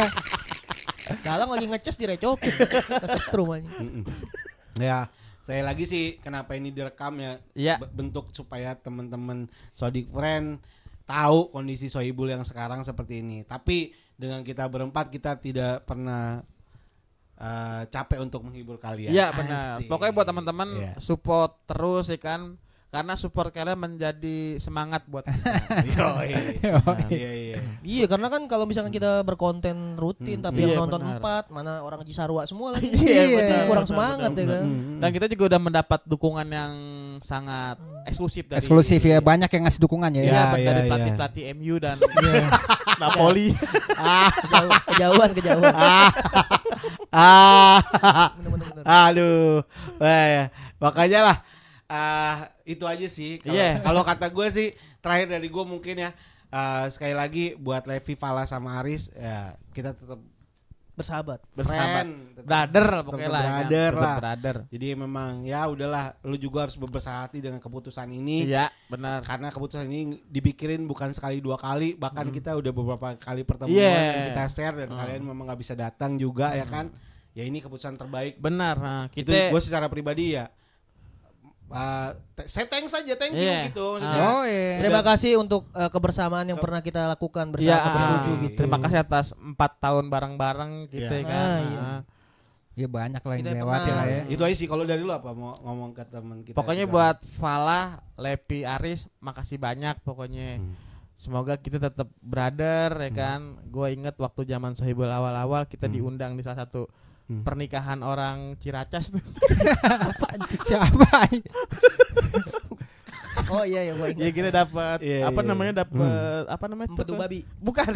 [SPEAKER 4] Dalang lagi ngecas direcokin. Kesetrum aja.
[SPEAKER 1] Mm-mm. Ya, saya lagi sih kenapa ini direkam ya,
[SPEAKER 3] Iya.
[SPEAKER 1] b- bentuk supaya teman-teman Sodik Friend tahu kondisi Sohibul yang sekarang seperti ini. Tapi dengan kita berempat kita tidak pernah eh, capek untuk menghibur kalian.
[SPEAKER 3] Iya benar.
[SPEAKER 1] Asik.
[SPEAKER 3] Pokoknya buat teman-teman
[SPEAKER 1] Iya.
[SPEAKER 3] support terus ya kan. Karena support kalian menjadi semangat buat kita.
[SPEAKER 1] Yoi.
[SPEAKER 2] Yoi.
[SPEAKER 1] Iya iya.
[SPEAKER 4] Iya, karena kan kalau misalkan kita berkonten rutin
[SPEAKER 1] Hmm.
[SPEAKER 4] tapi yang
[SPEAKER 3] Iya,
[SPEAKER 4] nonton
[SPEAKER 3] benar.
[SPEAKER 4] empat, mana orang Cisarua semua lagi.
[SPEAKER 3] Iya,
[SPEAKER 4] Jadi
[SPEAKER 3] benar,
[SPEAKER 4] kurang
[SPEAKER 3] benar,
[SPEAKER 4] semangat
[SPEAKER 3] benar,
[SPEAKER 4] ya kan.
[SPEAKER 1] Mm-mm.
[SPEAKER 3] Dan kita juga udah mendapat dukungan yang sangat eksklusif dari
[SPEAKER 2] Eksklusif ya, banyak yang ngasih dukungan ya.
[SPEAKER 3] Iya,
[SPEAKER 1] Ya,
[SPEAKER 3] dari
[SPEAKER 1] iya,
[SPEAKER 3] pelatih-pelatih M U dan
[SPEAKER 2] Iya.
[SPEAKER 3] Napoli.
[SPEAKER 4] Kejauh- kejauhan, kejauhan.
[SPEAKER 1] ah. ah.
[SPEAKER 4] Bener-bener.
[SPEAKER 1] Aduh. Wah, ya. Makanya lah ah, itu aja sih. Kalau
[SPEAKER 3] Iya.
[SPEAKER 1] kalau kata gue sih terakhir dari gue mungkin ya ah, sekali lagi buat Levi, Fala sama Aris ya kita tetap
[SPEAKER 4] Bersahabat.
[SPEAKER 3] Bersahabat.
[SPEAKER 1] friend, tetap-
[SPEAKER 3] Brother lah
[SPEAKER 1] tetap
[SPEAKER 3] pokoknya lah. ya.
[SPEAKER 1] brother
[SPEAKER 3] Tetap
[SPEAKER 1] lah.
[SPEAKER 3] Brother.
[SPEAKER 1] Jadi memang ya udahlah lu juga harus berbesar hati dengan keputusan ini.
[SPEAKER 3] Iya, benar.
[SPEAKER 1] Karena keputusan ini dipikirin bukan sekali dua kali, bahkan kita udah beberapa kali pertemuan
[SPEAKER 3] Iya.
[SPEAKER 1] dan kita share dan
[SPEAKER 3] Hmm.
[SPEAKER 1] kalian memang nggak bisa datang juga ya kan. Ya ini keputusan terbaik.
[SPEAKER 3] Benar. Nah,
[SPEAKER 1] Itu
[SPEAKER 3] kita
[SPEAKER 1] gue secara pribadi ya uh, te- saya thanks saja thank you
[SPEAKER 3] Iya.
[SPEAKER 1] gitu maksudnya.
[SPEAKER 2] Oh, iya.
[SPEAKER 4] Terima kasih untuk eh, kebersamaan yang pernah kita lakukan
[SPEAKER 3] Iya,
[SPEAKER 4] bersama bertujuh gitu.
[SPEAKER 3] terima kasih atas empat tahun bareng-bareng gitu
[SPEAKER 1] Iya.
[SPEAKER 3] ya kan.
[SPEAKER 4] Ah, iya.
[SPEAKER 3] Nah,
[SPEAKER 2] Ya banyak lah yang
[SPEAKER 4] Kita
[SPEAKER 2] dilewati
[SPEAKER 4] pernah-
[SPEAKER 2] lah ya.
[SPEAKER 1] Itu aja sih kalau dari lu apa mau ngomong ke teman kita.
[SPEAKER 3] Pokoknya
[SPEAKER 1] juga.
[SPEAKER 3] buat Falah, Lepi, Aris, makasih banyak pokoknya.
[SPEAKER 1] Hmm.
[SPEAKER 3] Semoga kita tetap brother ya kan. Gue inget waktu zaman Sohibul awal-awal kita
[SPEAKER 1] Hmm.
[SPEAKER 3] diundang di salah satu
[SPEAKER 1] Hmm.
[SPEAKER 3] pernikahan orang Ciracas tuh.
[SPEAKER 2] Siapa?
[SPEAKER 4] Oh iya ya gue
[SPEAKER 3] Ya kita dapat
[SPEAKER 1] Iya,
[SPEAKER 3] apa
[SPEAKER 1] iya.
[SPEAKER 3] namanya dapat apa namanya tuh?
[SPEAKER 4] Empedu babi.
[SPEAKER 3] Bukan.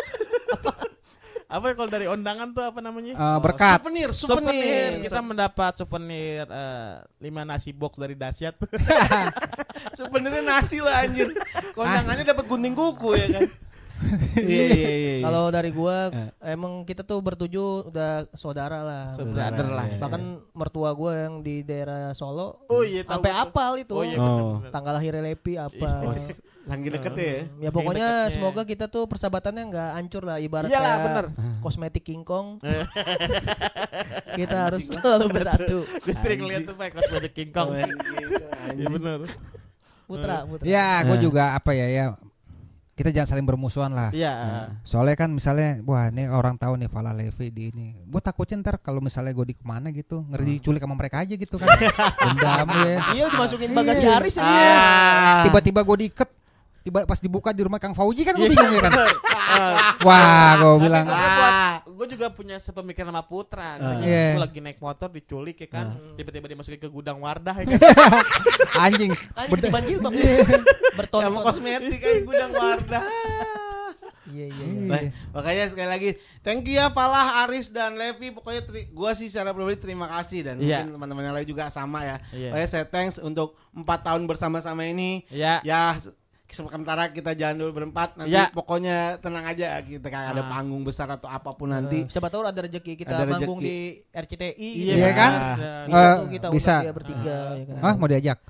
[SPEAKER 3] Apa kalau dari undangan tuh apa namanya?
[SPEAKER 2] Eh, berkat.
[SPEAKER 1] Souvenir,
[SPEAKER 3] Souvenir.
[SPEAKER 1] souvenir.
[SPEAKER 3] Kita mendapat souvenir eh, lima nasi box dari Dasyat.
[SPEAKER 1] Souvenirnya nasi lah anjir. Kondangannya dapat gunting kuku ya kan. Iya iya iya.
[SPEAKER 4] Kalau dari gua emang kita tuh bertujuh udah saudara lah.
[SPEAKER 3] Brother lah.
[SPEAKER 1] Iya.
[SPEAKER 4] Bahkan mertua gua yang di daerah Solo
[SPEAKER 3] Oh iya tahu
[SPEAKER 4] sampai
[SPEAKER 3] betul.
[SPEAKER 4] apal itu.
[SPEAKER 3] Oh iya
[SPEAKER 1] Oh.
[SPEAKER 3] benar-benar.
[SPEAKER 4] Tanggal lahir Lepi apa.
[SPEAKER 1] Lagi deket ya.
[SPEAKER 4] Ya pokoknya
[SPEAKER 3] deketnya.
[SPEAKER 4] semoga kita tuh persahabatannya nggak hancur lah ibarat
[SPEAKER 3] Iyalah,
[SPEAKER 4] kayak
[SPEAKER 3] bener.
[SPEAKER 4] kosmetik King Kong. Kita harus selalu bersatu.
[SPEAKER 3] Gue sering lihat tuh Pak kosmetik King Kong. Iya benar.
[SPEAKER 4] Putra, putra.
[SPEAKER 2] Ya, gue
[SPEAKER 1] Nah.
[SPEAKER 2] juga apa ya ya. Kita jangan saling bermusuhan lah.
[SPEAKER 3] Iya.
[SPEAKER 2] Soalnya kan misalnya, wah ini orang tahu nih Fala Levi di ini. Gue takutnya ntar kalau misalnya gue di kemana gitu, ngeri diculik sama mereka aja gitu kan. Dendam ya.
[SPEAKER 4] Iya dimasukin bagasi
[SPEAKER 2] Iya.
[SPEAKER 4] Aris ya.
[SPEAKER 3] Ah.
[SPEAKER 2] Tiba-tiba gue diikat, tiba pas dibuka di rumah Kang Fauji kan gue bingung ya kan. Wah, gue bilang.
[SPEAKER 3] Gue juga punya sepemikiran sama Putra. Ngerinya
[SPEAKER 2] Iya.
[SPEAKER 3] gue lagi naik motor diculik ya kan. Tiba-tiba dimasukin ke gudang Wardah ya kan.
[SPEAKER 2] Anjing.
[SPEAKER 4] Anjing ketiban jilbab. Berton.
[SPEAKER 1] Sama kosmetik kayak gudang Wardah.
[SPEAKER 4] Iya iya.
[SPEAKER 1] Nah, makanya sekali lagi thank you ya Falah, Aris dan Levi. Pokoknya tri- gua sih secara pribadi terima kasih dan
[SPEAKER 3] Iya.
[SPEAKER 1] mungkin teman-teman yang lain juga sama ya.
[SPEAKER 3] Iya.
[SPEAKER 1] Pokoknya saya thanks untuk empat tahun bersama-sama ini.
[SPEAKER 3] Iya.
[SPEAKER 1] Ya sementara kita jalan dulu berempat nanti
[SPEAKER 3] Ya.
[SPEAKER 1] pokoknya tenang aja kita kayak ada
[SPEAKER 3] Ah.
[SPEAKER 1] panggung besar atau apapun nanti.
[SPEAKER 4] Siapa tahu ada rezeki kita
[SPEAKER 1] Ada
[SPEAKER 4] manggung
[SPEAKER 1] rezeki.
[SPEAKER 4] di R C T I.
[SPEAKER 3] Iya,
[SPEAKER 2] Iya kan?
[SPEAKER 4] Bisa
[SPEAKER 2] Eh,
[SPEAKER 4] tuh kita
[SPEAKER 2] bisa.
[SPEAKER 4] undang dia bertiga ya kan.
[SPEAKER 2] Ah, mau diajak?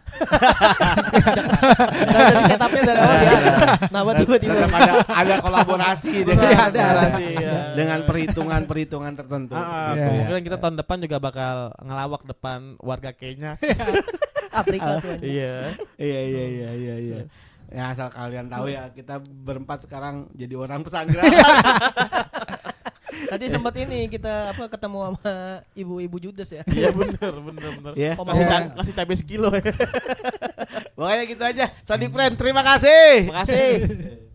[SPEAKER 4] Udah dari setupnya dari awal ya. Nah, tiba-tiba
[SPEAKER 1] Tetap ada ada kolaborasi dengan
[SPEAKER 3] Iya, ada kolaborasi, ya.
[SPEAKER 1] dengan perhitungan-perhitungan tertentu.
[SPEAKER 3] Ah, ah,
[SPEAKER 1] Gitu ya.
[SPEAKER 3] kemungkinan kita tahun depan juga bakal ngelawak depan warga Kenya.
[SPEAKER 4] Afrika tuh. anjing.
[SPEAKER 3] Iya.
[SPEAKER 1] Iya iya iya iya iya. Ya asal kalian tahu ya kita berempat sekarang jadi orang pesanggrahan.
[SPEAKER 4] Tadi sempat ini kita apa ketemu sama ibu-ibu Judas ya.
[SPEAKER 3] Iya benar benar benar.
[SPEAKER 1] Ya.
[SPEAKER 4] Oh,
[SPEAKER 3] Kasih,
[SPEAKER 2] Iya.
[SPEAKER 3] ca- kasih cabai sekilo.
[SPEAKER 1] Pokoknya gitu aja. Sodik friend, terima kasih.
[SPEAKER 3] Terima kasih.